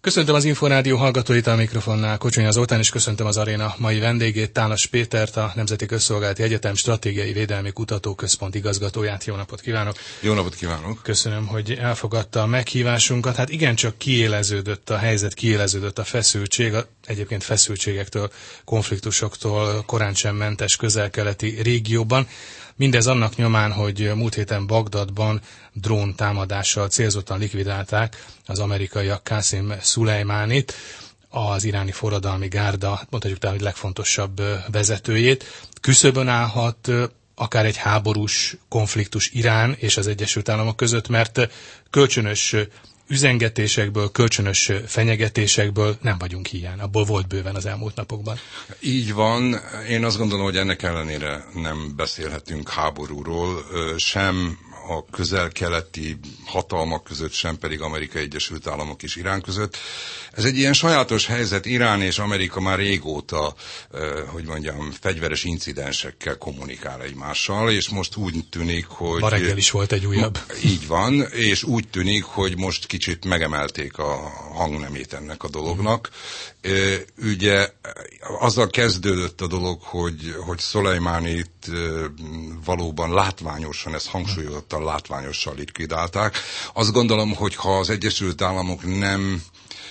Köszöntöm az Inforádió hallgatóit, a mikrofonnál Kocsonya Zoltán, és köszöntöm az aréna mai vendégét, Tálas Pétert, a Nemzeti Közszolgálati Egyetem Stratégiai Védelmi Kutatóközpont igazgatóját. Jó napot kívánok! Jó napot kívánok! Köszönöm, hogy elfogadta a meghívásunkat. Hát igencsak kiéleződött a helyzet, kiéleződött a feszültség, egyébként feszültségektől, konfliktusoktól korán sem mentes közel-keleti régióban. Mindez annak nyomán, hogy múlt héten Bagdadban drón támadással célzottan likvidálták az amerikaiak Qasem Szulejmánit, az iráni forradalmi gárda, mondhatjuk talán, hogy legfontosabb vezetőjét. Küszöbön állhat akár egy háborús konfliktus Irán és az Egyesült Államok között, mert kölcsönös üzengetésekből, kölcsönös fenyegetésekből nem vagyunk hiány. Abból volt bőven az elmúlt napokban. Így van. Én azt gondolom, hogy ennek ellenére nem beszélhetünk háborúról, sem a közel-keleti hatalmak között, sem pedig Amerikai Egyesült Államok és Irán között. Ez egy ilyen sajátos helyzet. Irán és Amerika már régóta, fegyveres incidensekkel kommunikál egymással, és most úgy tűnik, hogy... Ma reggel is volt egy újabb. Így van, és úgy tűnik, hogy most kicsit megemelték a hangnemét ennek a dolognak. Ugye azzal kezdődött a dolog, hogy Szulejmánit valóban látványosan, ezt hangsúlyozottan látványosan likvidálták. Azt gondolom, hogy ha az Egyesült Államok nem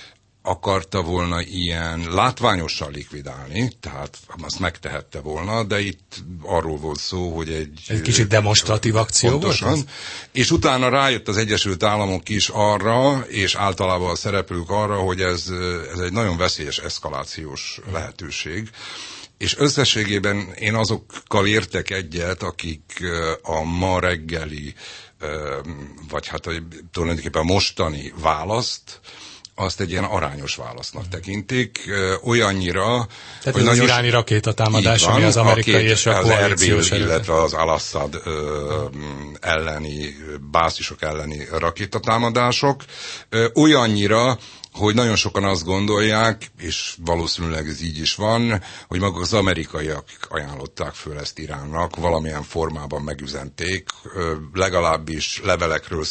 akarta volna ilyen látványosan likvidálni, tehát azt megtehette volna, de itt arról volt szó, hogy egy kicsit demonstratív akció pontosan volt. És utána rájött az Egyesült Államok is arra, és általában a szereplők arra, hogy ez egy nagyon veszélyes eszkalációs lehetőség. És összességében én azokkal értek egyet, akik a ma reggeli, vagy hát tulajdonképpen a mostani választ, azt egy ilyen arányos válasznak tekintik, olyannyira... Tehát ez az iráni rakétatámadás, ami az amerikai és a koalíciós Erbil, illetve az Al-Assad elleni, bázisok elleni rakétatámadások, olyannyira, hogy nagyon sokan azt gondolják, és valószínűleg ez így is van, hogy maguk az amerikaiak ajánlották föl ezt Iránnak, valamilyen formában megüzenték, legalábbis levelekről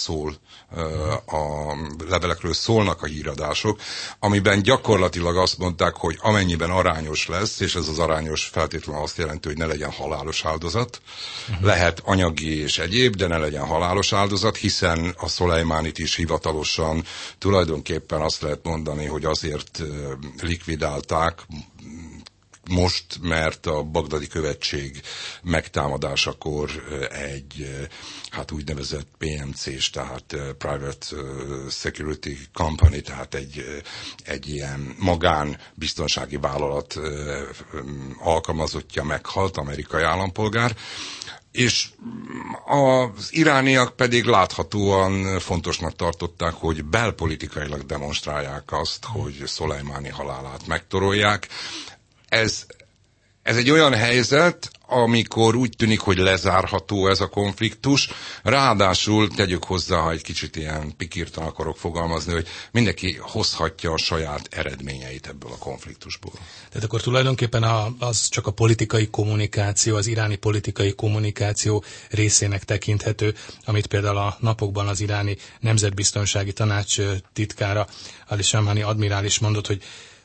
szólnak a híradások, amiben gyakorlatilag azt mondták, hogy amennyiben arányos lesz, és ez az arányos feltétlenül azt jelenti, hogy ne legyen halálos áldozat, lehet anyagi és egyéb, de ne legyen halálos áldozat, hiszen a Szulejmánit is hivatalosan tulajdonképpen azt lehet mondani, hogy azért likvidálták most, mert a bagdadi követség megtámadásakor egy úgynevezett PMC-s, tehát Private Security Company, tehát egy ilyen magánbiztonsági vállalat alkalmazottja meghalt, amerikai állampolgár, és az irániak pedig láthatóan fontosnak tartották, hogy belpolitikailag demonstrálják azt, hogy Szulejmáni halálát megtorolják. Ez egy olyan helyzet, amikor úgy tűnik, hogy lezárható ez a konfliktus, ráadásul tegyük hozzá, ha egy kicsit ilyen pikírtan akarok fogalmazni, hogy mindenki hozhatja a saját eredményeit ebből a konfliktusból. Tehát akkor tulajdonképpen az csak a politikai kommunikáció, az iráni politikai kommunikáció részének tekinthető, amit például a napokban az iráni Nemzetbiztonsági Tanács titkára Ali Shamkhani admirális mondott, hogy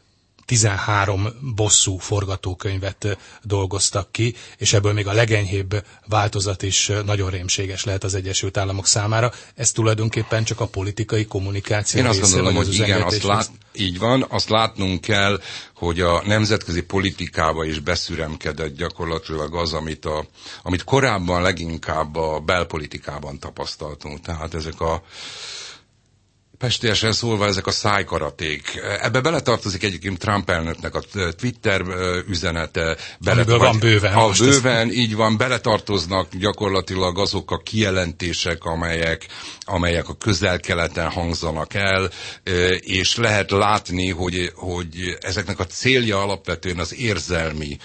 13 bosszú forgatókönyvet dolgoztak ki, és ebből még a legenyhébb változat is nagyon rémséges lehet az Egyesült Államok számára. Ez tulajdonképpen csak a politikai kommunikáció része. Én azt gondolom, hogy igen, így van. Azt látnunk kell, hogy a nemzetközi politikába is beszüremkedett gyakorlatilag az, amit korábban leginkább a belpolitikában tapasztaltunk. Tehát ezek a pestélyesen szólva ezek a szájkaraték. Ebbe beletartozik egyébként Trump elnöknek a Twitter üzenete. Van bőven. Bőven, így van, beletartoznak gyakorlatilag azok a kijelentések, amelyek a közel-keleten hangzanak el, és lehet látni, hogy ezeknek a célja alapvetően az érzelmi,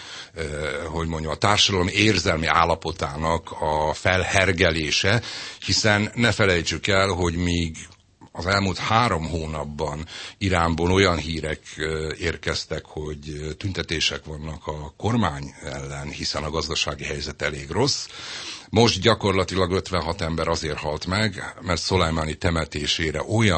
a társadalom érzelmi állapotának a felhergelése, hiszen ne felejtsük el, hogy míg az elmúlt 3 hónapban Iránból olyan hírek érkeztek, hogy tüntetések vannak a kormány ellen, hiszen a gazdasági helyzet elég rossz. Most gyakorlatilag 56 ember azért halt meg, mert Szulejmáni temetésére olyan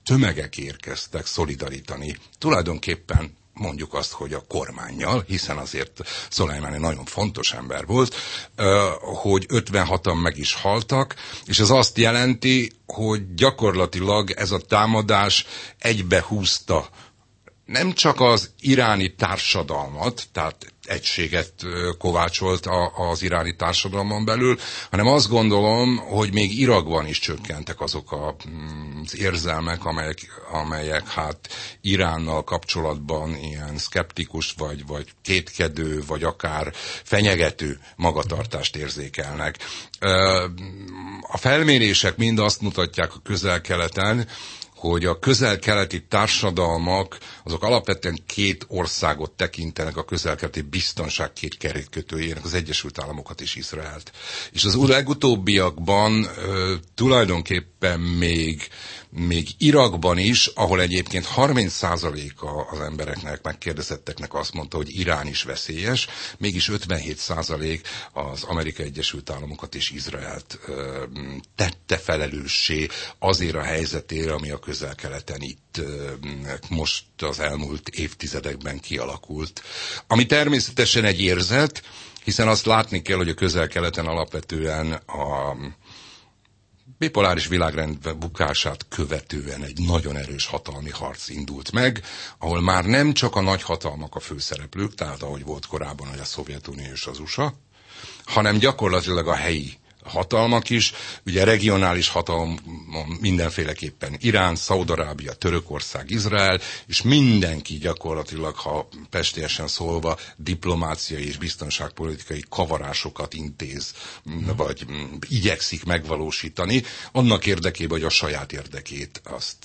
tömegek érkeztek szolidarítani, tulajdonképpen mondjuk azt, hogy a kormánnyal, hiszen azért Szulajmáni nagyon fontos ember volt, hogy 56-an meg is haltak, és ez azt jelenti, hogy gyakorlatilag ez a támadás egybehúzta nem csak az iráni társadalmat, tehát egységet kovácsolt az iráni társadalmon belül, hanem azt gondolom, hogy még Irakban is csökkentek azok az érzelmek, amelyek hát Iránnal kapcsolatban ilyen szkeptikus, vagy kétkedő, vagy akár fenyegető magatartást érzékelnek. A felmérések mind azt mutatják a Közel-Keleten, hogy a közel-keleti társadalmak azok alapvetően két országot tekintenek a közel-keleti biztonság két kerékkötőjének, az Egyesült Államokat és Izraelt. És az legutóbbiakban tulajdonképpen még Irakban is, ahol egyébként 30%-a az embereknek, megkérdezetteknek azt mondta, hogy Irán is veszélyes, mégis 57% az Amerikai Egyesült Államokat és Izraelt tette felelőssé azért a helyzetére, ami a Közel-Keleten itt most az elmúlt évtizedekben kialakult. Ami természetesen egy érzet, hiszen azt látni kell, hogy a Közel-Keleten alapvetően a bipoláris világrend bukását követően egy nagyon erős hatalmi harc indult meg, ahol már nem csak a nagyhatalmak a főszereplők, tehát ahogy volt korábban, hogy a Szovjetunió és az USA, hanem gyakorlatilag a helyi hatalmak is, ugye regionális hatalom mindenféleképpen Irán, Szaúd-Arábia, Törökország, Izrael, és mindenki gyakorlatilag, ha pestélyesen szólva, diplomáciai és biztonságpolitikai kavarásokat intéz, vagy igyekszik megvalósítani, annak érdekében, hogy a saját érdekét azt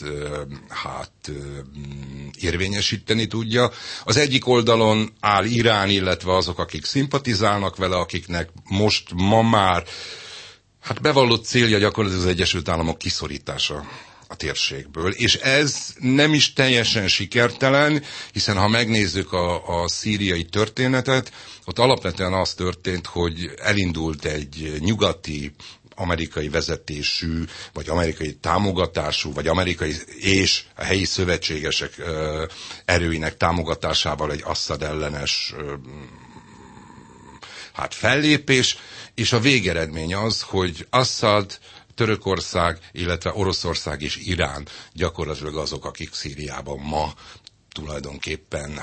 érvényesíteni tudja. Az egyik oldalon áll Irán, illetve azok, akik szimpatizálnak vele, akiknek ma már bevallott célja gyakorlatilag az Egyesült Államok kiszorítása a térségből. És ez nem is teljesen sikertelen, hiszen ha megnézzük a szíriai történetet, ott alapvetően az történt, hogy elindult egy nyugati amerikai vezetésű, vagy amerikai támogatású, vagy amerikai és a helyi szövetségesek erőinek támogatásával egy Assad ellenes fellépés, és a végeredmény az, hogy Assad, Törökország, illetve Oroszország és Irán gyakorlatilag azok, akik Szíriában ma tulajdonképpen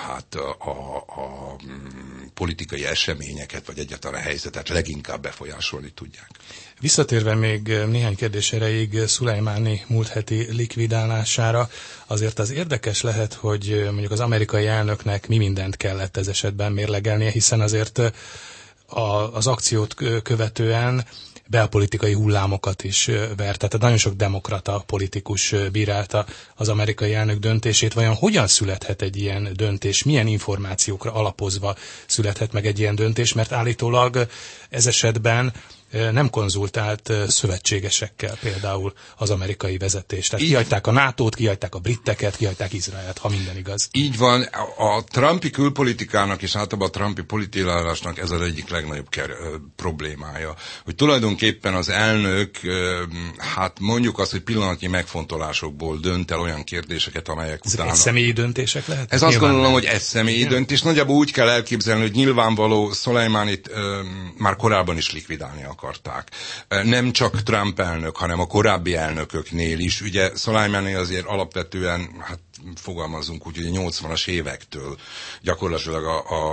a politikai eseményeket, vagy egyáltalán a helyzetet leginkább befolyásolni tudják. Visszatérve még néhány kérdés erejéig Szulajmáni múlt heti likvidálására, azért az érdekes lehet, hogy mondjuk az amerikai elnöknek mi mindent kellett ez esetben mérlegelnie, hiszen azért az akciót követően belpolitikai hullámokat is vert. Tehát nagyon sok demokrata politikus bírálta az amerikai elnök döntését. Vajon hogyan születhet egy ilyen döntés? Milyen információkra alapozva születhet meg egy ilyen döntés? Mert állítólag ez esetben nem konzultált szövetségesekkel például az amerikai vezetés. Tehát kihagyták a NATO-t, kihagyták a briteket, kihagyták Izraelt, ha minden igaz. Így van. A trumpi külpolitikának és általában a trumpi politikálásnak ez az egyik legnagyobb problémája. Hogy tulajdonképpen az elnök, mondjuk azt, hogy pillanatnyi megfontolásokból dönt el olyan kérdéseket, amelyek utána... Ez egyszemélyi döntések lehet? Ez azt gondolom, hogy egyszemélyi döntés. Nagyjából úgy kell elképzelni, hogy nyilvánvaló Szulajmánit már korábban is likvidálni akarták. Nem csak Trump elnök, hanem a korábbi elnököknél is. Ugye Szulajmáni azért alapvetően, fogalmazunk úgy, hogy a 80-as évektől gyakorlatilag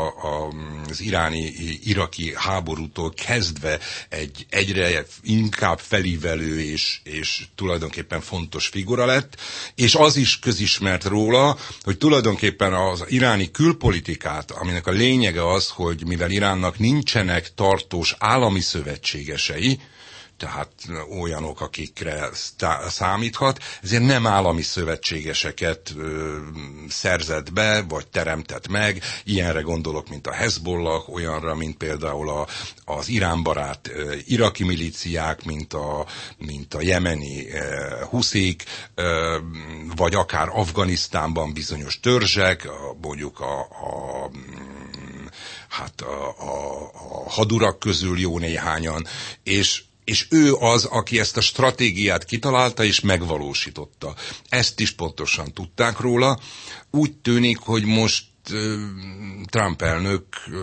az iráni-iraki háborútól kezdve egy egyre inkább felívelő és tulajdonképpen fontos figura lett, és az is közismert róla, hogy tulajdonképpen az iráni külpolitikát, aminek a lényege az, hogy mivel Iránnak nincsenek tartós állami szövetségesei, tehát olyanok, akikre számíthat, ezért nem állami szövetségeseket szerzett be, vagy teremtett meg. Ilyenre gondolok, mint a Hezbollah, olyanra, mint például az iránbarát iraki milíciák, mint a jemeni huszik, vagy akár Afganisztánban bizonyos törzsek, mondjuk a hadurak közül jó néhányan, és és ő az, aki ezt a stratégiát kitalálta és megvalósította. Ezt is pontosan tudták róla. Úgy tűnik, hogy most Trump elnök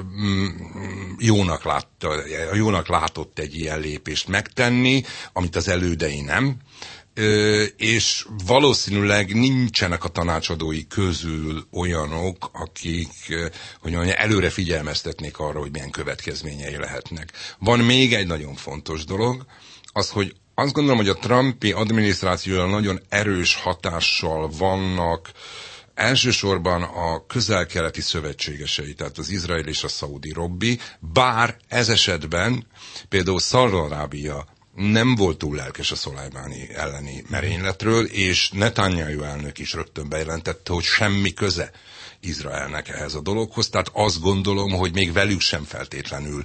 jónak látott egy ilyen lépést megtenni, amit az elődei nem, és valószínűleg nincsenek a tanácsadói közül olyanok, akik hogy mondjam, előre figyelmeztetnék arra, hogy milyen következményei lehetnek. Van még egy nagyon fontos dolog, az, hogy azt gondolom, hogy a Trumpi adminisztrációra nagyon erős hatással vannak elsősorban a közel-keleti szövetségesei, tehát az izraeli és a szaudi lobby, bár ez esetben például Szaúd-Arábia nem volt túl lelkes a Szolajmáni elleni merényletről, és Netanyahu elnök is rögtön bejelentette, hogy semmi köze Izraelnek ehhez a dologhoz, tehát azt gondolom, hogy még velük sem feltétlenül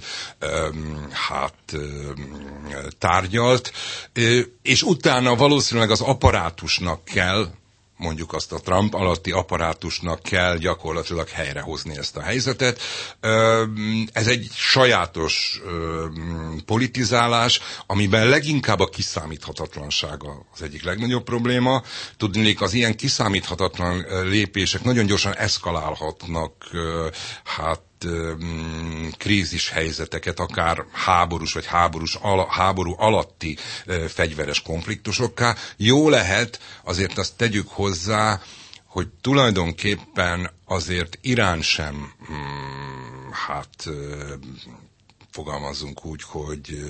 tárgyalt, és utána valószínűleg az apparátusnak kell, mondjuk azt a Trump alatti apparátusnak kell gyakorlatilag helyrehozni ezt a helyzetet. Ez egy sajátos politizálás, amiben leginkább a kiszámíthatatlansága az egyik legnagyobb probléma. Tudnék, az ilyen kiszámíthatatlan lépések nagyon gyorsan eszkalálhatnak, krízis helyzeteket, akár háborús vagy háború alatti fegyveres konfliktusokká. Jó lehet, azért azt tegyük hozzá, hogy tulajdonképpen azért Irán sem, fogalmazzunk úgy, hogy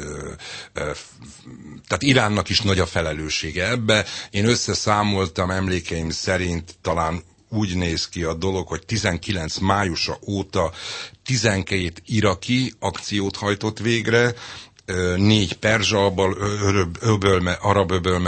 tehát Iránnak is nagy a felelőssége ebbe. Én összeszámoltam, emlékeim szerint talán úgy néz ki a dolog, hogy 19 májusa óta 12 iraki akciót hajtott végre, 4 perzsa arab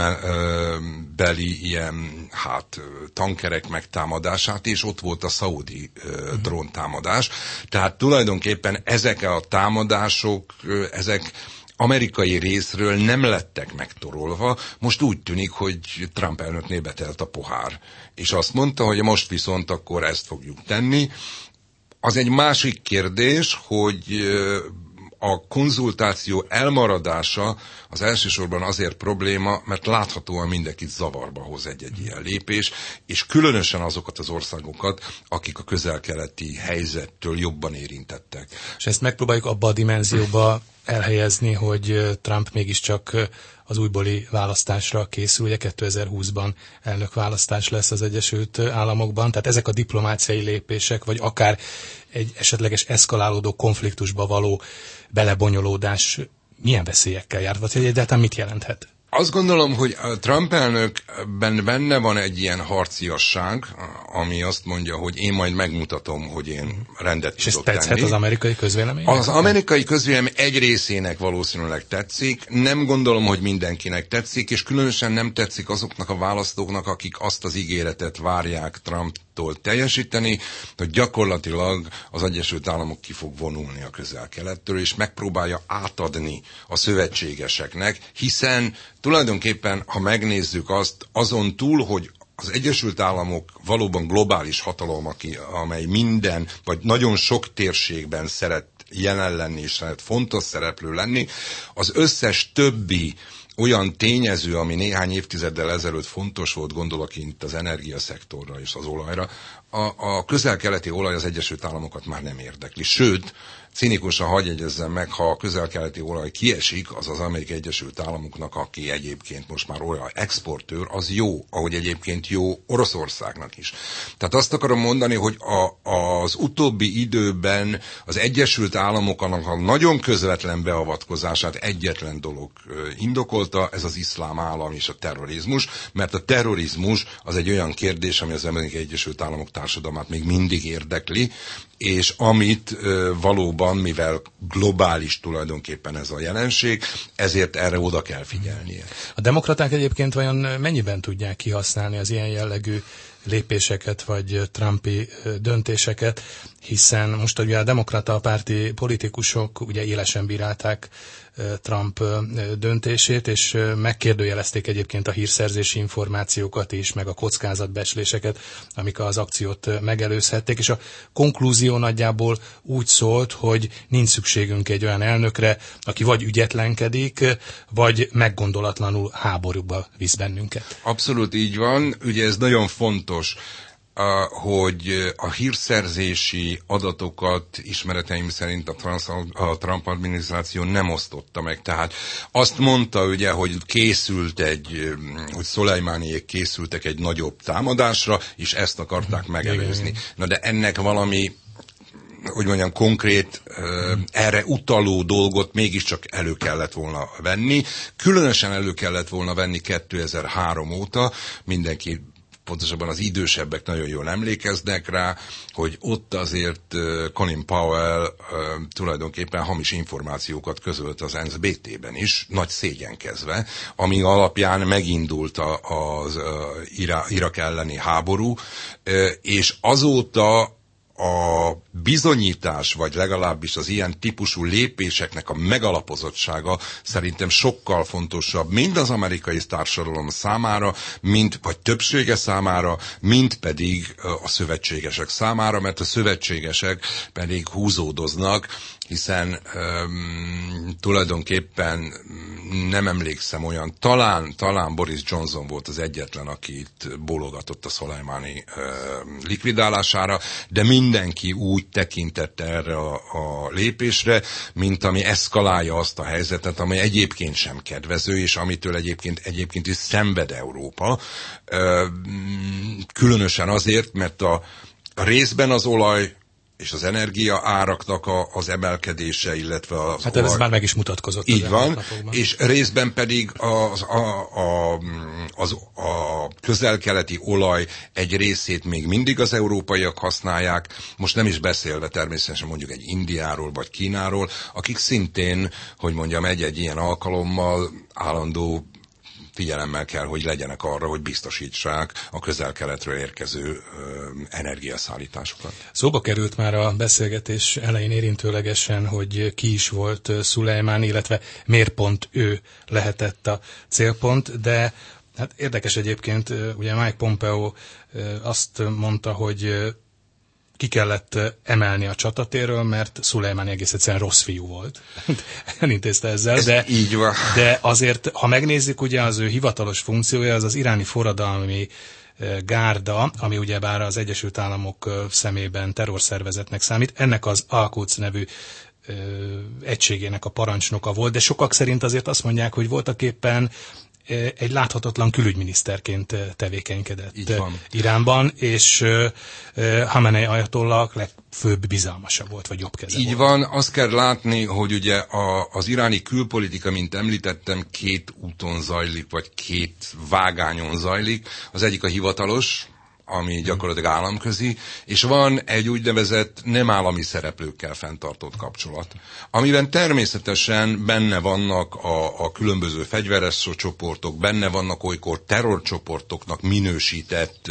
öbölbeli ilyen tankerek megtámadását, és ott volt a szaudi dróntámadás. Tehát tulajdonképpen ezek a támadások, ezek amerikai részről nem lettek megtorolva, most úgy tűnik, hogy Trump elnöknél betelt a pohár. És azt mondta, hogy most viszont akkor ezt fogjuk tenni. Az egy másik kérdés, hogy a konzultáció elmaradása az elsősorban azért probléma, mert láthatóan mindenkit zavarba hoz egy ilyen lépés, és különösen azokat az országokat, akik a közel-keleti helyzettől jobban érintettek. És ezt megpróbáljuk abba a dimenzióba elhelyezni, hogy Trump mégiscsak az újbóli választásra készül, ugye 2020-ban elnökválasztás lesz az Egyesült Államokban, tehát ezek a diplomáciai lépések, vagy akár egy esetleges eszkalálódó konfliktusba való belebonyolódás milyen veszélyekkel járt, vagy egyáltalán mit jelenthet? Azt gondolom, hogy a Trump elnökben benne van egy ilyen harciasság, ami azt mondja, hogy én majd megmutatom, hogy én rendet tudok tenni. És ez tetszett az amerikai közvélemény? Az amerikai közvélemény egy részének valószínűleg tetszik, nem gondolom, hogy mindenkinek tetszik, és különösen nem tetszik azoknak a választóknak, akik azt az ígéretet várják Trumptól teljesíteni, hogy gyakorlatilag az Egyesült Államok ki fog vonulni a közel-kelettől, és megpróbálja átadni a szövetségeseknek, hiszen tulajdonképpen, ha megnézzük azt, azon túl, hogy az Egyesült Államok valóban globális hatalom, amely minden, vagy nagyon sok térségben szeret jelen lenni, és szeret fontos szereplő lenni, az összes többi olyan tényező, ami néhány évtizeddel ezelőtt fontos volt, gondolok itt az energiaszektorra és az olajra, a közel-keleti olaj az Egyesült Államokat már nem érdekli. Sőt, cinikusan hadd jegyezzem meg, ha a közel-keleti olaj kiesik, az az Amerikai Egyesült Államoknak, aki egyébként most már olaj exportőr, az jó, ahogy egyébként jó Oroszországnak is. Tehát azt akarom mondani, hogy az utóbbi időben az Egyesült Államoknak a nagyon közvetlen beavatkozását egyetlen dolog indokolta, ez az iszlám állam és a terrorizmus, mert a terrorizmus az egy olyan kérdés, ami az Amerikai Egyesült Államok társadalmát még mindig érdekli, és amit valóban, mivel globális tulajdonképpen ez a jelenség, ezért erre oda kell figyelnie. A demokraták egyébként vajon mennyiben tudják kihasználni az ilyen jellegű lépéseket, vagy trumpi döntéseket, hiszen most ugye a demokrata párti politikusok ugye élesen bírálták Trump döntését, és megkérdőjelezték egyébként a hírszerzési információkat is, meg a kockázatbecsléseket, amik az akciót megelőzhették, és a konklúzió nagyjából úgy szólt, hogy nincs szükségünk egy olyan elnökre, aki vagy ügyetlenkedik, vagy meggondolatlanul háborúba visz bennünket. Abszolút így van, ugye ez nagyon fontos, hogy a hírszerzési adatokat ismereteim szerint a Trump adminisztráció nem osztotta meg. Tehát azt mondta ugye, hogy hogy Szulajmániék készültek egy nagyobb támadásra, és ezt akarták megelőzni. Na de ennek valami, hogy mondjam, konkrét, erre utaló dolgot mégiscsak elő kellett volna venni. Különösen elő kellett volna venni 2003 óta, mindenki, pontosabban az idősebbek nagyon jól emlékeznek rá, hogy ott azért Colin Powell tulajdonképpen hamis információkat közölt az NSBT-ben is, nagy szégyenkezve, ami alapján megindult az Irak elleni háború, és azóta a bizonyítás, vagy legalábbis az ilyen típusú lépéseknek a megalapozottsága szerintem sokkal fontosabb, mind az amerikai társadalom számára, vagy többsége számára, mind pedig a szövetségesek számára, mert a szövetségesek pedig húzódoznak, hiszen tulajdonképpen nem emlékszem olyan, talán Boris Johnson volt az egyetlen, aki itt bólogatott a Szulajmáni likvidálására, de mindenki úgy tekintett erre a lépésre, mint ami eszkalálja azt a helyzetet, ami egyébként sem kedvező, és amitől egyébként is szenved Európa. Különösen azért, mert a részben az olaj és az energia áraknak az emelkedése, illetve az hát ez már meg is mutatkozott. Így van, és részben pedig a közel-keleti olaj egy részét még mindig az európaiak használják, most nem is beszélve természetesen mondjuk egy Indiáról vagy Kínáról, akik szintén, hogy mondjam, egy-egy ilyen alkalommal állandó figyelemmel kell, hogy legyenek arra, hogy biztosítsák a közel-keletről érkező energiaszállításokat. Szóba került már a beszélgetés elején érintőlegesen, hogy ki is volt Szulajmáni, illetve miért pont ő lehetett a célpont, de hát érdekes egyébként, ugye Mike Pompeo azt mondta, hogy ki kellett emelni a csatatérről, mert Szulajmáni egész egyszerűen rossz fiú volt. Elintézte ezzel, így van. De azért, ha megnézzük, ugye az ő hivatalos funkciója, az az iráni forradalmi gárda, ami ugyebár az Egyesült Államok szemében terrorszervezetnek számít, ennek az Al-Quds nevű egységének a parancsnoka volt, de sokak szerint azért azt mondják, hogy voltaképpen egy láthatatlan külügyminiszterként tevékenykedett Iránban, és Khamenei ajatollah legfőbb bizalmasa volt, vagy jobbkeze volt. Így van, azt kell látni, hogy ugye az iráni külpolitika, mint említettem, két úton zajlik, vagy két vágányon zajlik. Az egyik a hivatalos, ami gyakorlatilag államközi, és van egy úgynevezett nem állami szereplőkkel fenntartott kapcsolat, amiben természetesen benne vannak a különböző fegyveres csoportok, benne vannak olykor terrorcsoportoknak minősített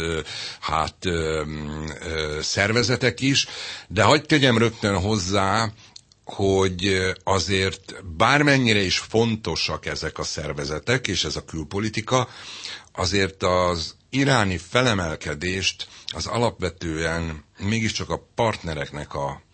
szervezetek is, de hadd tegyem rögtön hozzá, hogy azért bármennyire is fontosak ezek a szervezetek, és ez a külpolitika, azért az iráni felemelkedést az alapvetően mégiscsak a partnereknek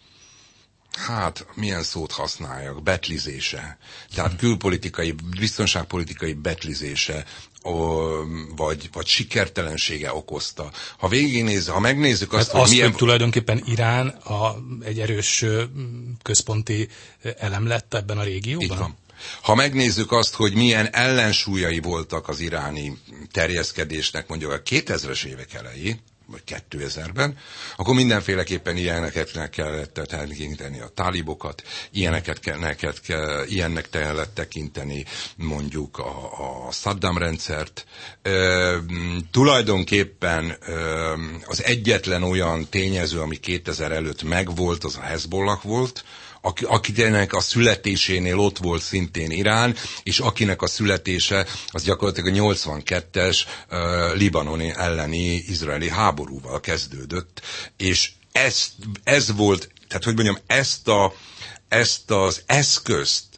milyen szót használjak, betlizése. Tehát külpolitikai, biztonságpolitikai betlizése, vagy sikertelensége okozta. Ha megnézzük azt, hogy milyen... tulajdonképpen Irán egy erős központi elem lett ebben a régióban? Így van. Ha megnézzük azt, hogy milyen ellensúlyai voltak az iráni terjeszkedésnek mondjuk a 2000-es évek elején, vagy 2000-ben, akkor mindenféleképpen ilyeneket kellett tekinteni a tálibokat, ilyennek kellett tekinteni mondjuk a Saddam rendszert. Tulajdonképpen az egyetlen olyan tényező, ami 2000 előtt megvolt, az a Hezbollah volt, akinek a születésénél ott volt szintén Irán, és akinek a születése az gyakorlatilag a 82-es libanoni elleni izraeli háborúval kezdődött, és ez volt, tehát hogy mondjam, ezt az eszközt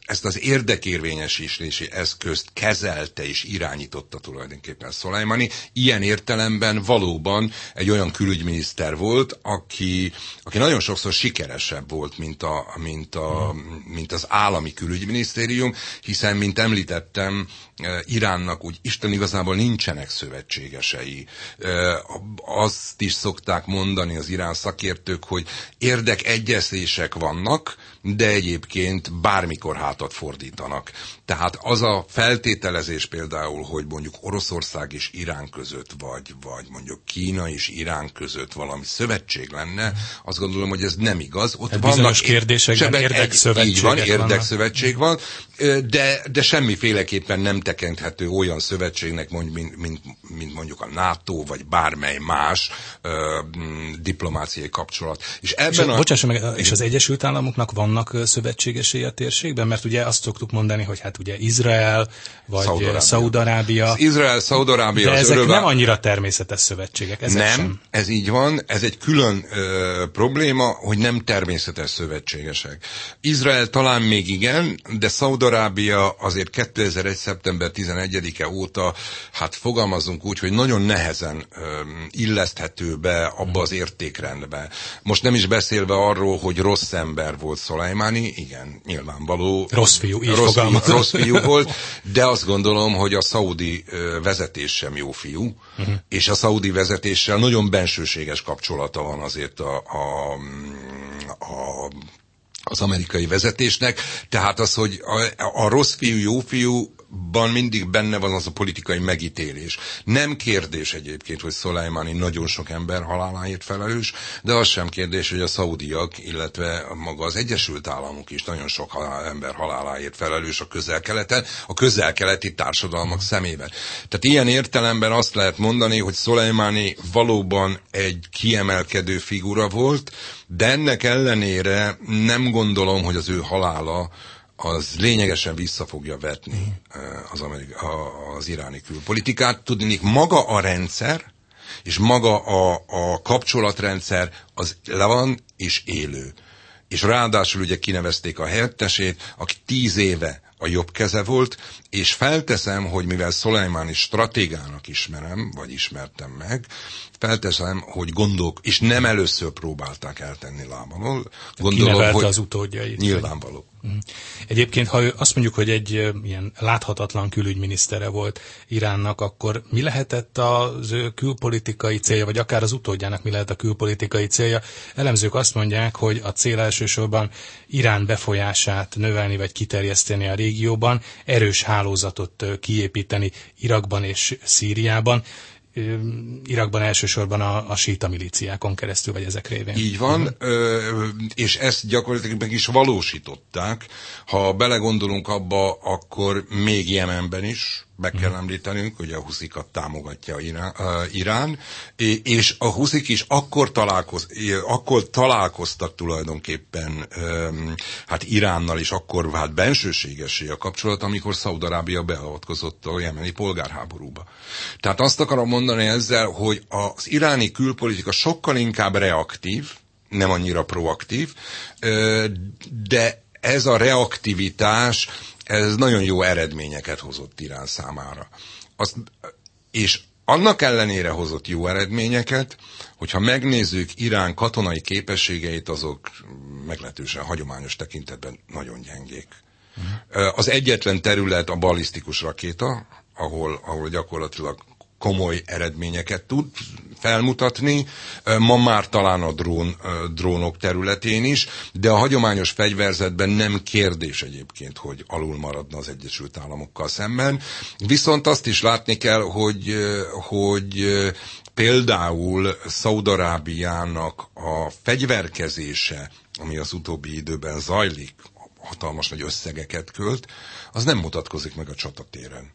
ezt az érdekérvényesítési eszközt kezelte és irányította tulajdonképpen Szolajmani. Ilyen értelemben valóban egy olyan külügyminiszter volt, aki nagyon sokszor sikeresebb volt, mint az állami külügyminisztérium, hiszen, mint említettem, Iránnak úgy Isten igazából nincsenek szövetségesei. Azt is szokták mondani az irán szakértők, hogy érdekegyezések vannak, de egyébként bármikor hátat fordítanak. Tehát az a feltételezés például, hogy mondjuk Oroszország és Irán között, vagy mondjuk Kína és Irán között valami szövetség lenne, azt gondolom, hogy ez nem igaz. Ott vannak bizonyos kérdésekben érdekszövetségek van, érdekszövetség van, de semmiféleképpen nem tekinthető olyan szövetségnek, mint mondjuk a NATO, vagy bármely más diplomáciai kapcsolat. És ebben bocsásson meg, és az Egyesült Államoknak vannak szövetségesei a térségben? Mert ugye azt szoktuk mondani, hogy hát ugye Izrael, vagy Szaúd-Arábia. Izrael, Szaúd-Arábia, de ezek nem annyira természetes szövetségek. Ezek nem, sem. Ez így van, ez egy külön probléma, hogy nem természetes szövetségesek. Izrael talán még igen, de Szaúd-Arábia azért 2001. szeptember 11-e óta, hát fogalmazunk úgy, hogy nagyon nehezen illeszthető be abba az értékrendbe. Most nem is beszélve arról, hogy rossz ember volt Szolajmani, igen, nyilvánvaló. Rossz fiú volt, de azt gondolom, hogy a szaudi vezetés sem jó fiú, és a szaudi vezetéssel nagyon bensőséges kapcsolata van azért az amerikai vezetésnek, tehát az, hogy a rossz fiú, jó fiúban mindig benne van az a politikai megítélés. Nem kérdés egyébként, hogy Szolajmani nagyon sok ember haláláért felelős, de az sem kérdés, hogy a szaudiak, illetve maga az Egyesült Államok is nagyon sok ember haláláért felelős a közel-keleten, a közel-keleti társadalmak szemében. Tehát ilyen értelemben azt lehet mondani, hogy Szolajmani valóban egy kiemelkedő figura volt, de ennek ellenére nem gondolom, hogy az ő halála az lényegesen vissza fogja vetni az iráni külpolitikát. Tudnék, maga a rendszer, és maga a kapcsolatrendszer az le van és élő. És ráadásul ugye kinevezték a helyettesét, aki 10 éve a jobb keze volt, és felteszem, hogy mivel Szolajmani stratégának ismerem, vagy ismertem meg, felteszem, hogy és nem először próbálták eltenni lábalól. Kinevelte az utódjait. Nyilvánvaló. Egyébként, ha azt mondjuk, hogy egy ilyen láthatatlan külügyminisztere volt Iránnak, akkor mi lehetett az ő külpolitikai célja, vagy akár az utódjának mi lehet a külpolitikai célja? Elemzők azt mondják, hogy a cél elsősorban Irán befolyását növelni, vagy kiterjeszteni a régióban, erős hálózatot kiépíteni Irakban és Szíriában. Irakban elsősorban a síta milíciákon keresztül, vagy ezek révén. Így van, és ezt gyakorlatilag meg is valósították. Ha belegondolunk abba, akkor még Jemenben is meg kell említenünk, hogy a huszikat támogatja Irán, és a huszik is akkor találkoztak tulajdonképpen hát Iránnal, és akkor vált bensőségessé a kapcsolat, amikor Szaúd-Arábia beavatkozott a jemeni polgárháborúba. Tehát azt akarom mondani ezzel, hogy az iráni külpolitika sokkal inkább reaktív, nem annyira proaktív, de ez a reaktivitás, ez nagyon jó eredményeket hozott Irán számára. És annak ellenére hozott jó eredményeket, hogyha megnézzük Irán katonai képességeit, azok meglehetősen hagyományos tekintetben nagyon gyengék. Az egyetlen terület a ballisztikus rakéta, ahol gyakorlatilag komoly eredményeket tud felmutatni, ma már talán a drónok területén is, de a hagyományos fegyverzetben nem kérdés egyébként, hogy alul maradna az Egyesült Államokkal szemben. Viszont azt is látni kell, hogy például Szaúd-Arábiának a fegyverkezése, ami az utóbbi időben zajlik, hatalmas nagy összegeket költ, az nem mutatkozik meg a csatatéren.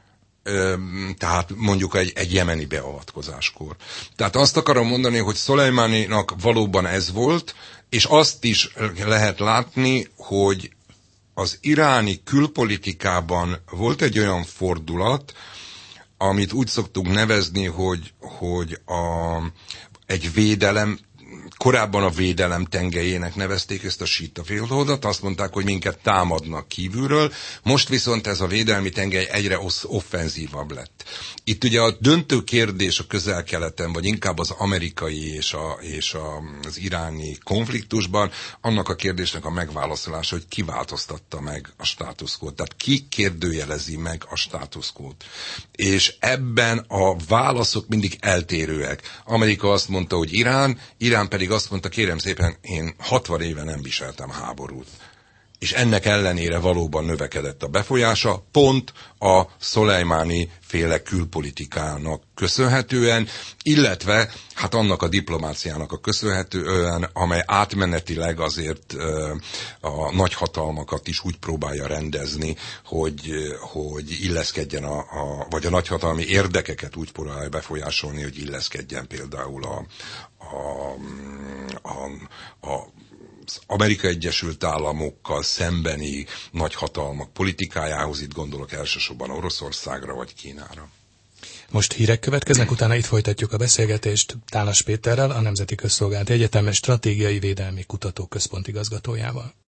Tehát mondjuk egy jemeni beavatkozáskor. Tehát azt akarom mondani, hogy Szolajmáninak valóban ez volt, és azt is lehet látni, hogy az iráni külpolitikában volt egy olyan fordulat, amit úgy szoktunk nevezni, hogy egy védelem korábban a védelem tengelyének nevezték ezt a síta félholdat, azt mondták, hogy minket támadnak kívülről, most viszont ez a védelmi tengely egyre offenzívabb lett. Itt ugye a döntő kérdés a Közel-Keleten, vagy inkább az amerikai és az iráni konfliktusban, annak a kérdésnek a megválaszolása, hogy ki változtatta meg a status quót, tehát ki kérdőjelezi meg a status quót. És ebben a válaszok mindig eltérőek. Amerika azt mondta, hogy Irán pedig azt mondta, kérem szépen, én 60 éve nem viseltem háborút. És ennek ellenére valóban növekedett a befolyása, pont a Szolejmáni féle külpolitikának köszönhetően, illetve hát annak a diplomáciának a köszönhetően, amely átmenetileg azért a nagyhatalmakat is úgy próbálja rendezni, hogy illeszkedjen vagy a nagyhatalmi érdekeket úgy próbálja befolyásolni, hogy illeszkedjen például az Amerikai Egyesült Államokkal szembeni nagyhatalmak politikájához, itt gondolok elsősorban Oroszországra vagy Kínára. Most hírek következnek, utána itt folytatjuk a beszélgetést Tálas Péterrel, a Nemzeti Közszolgálati Egyetem Stratégiai Védelmi Kutatóközpont igazgatójával.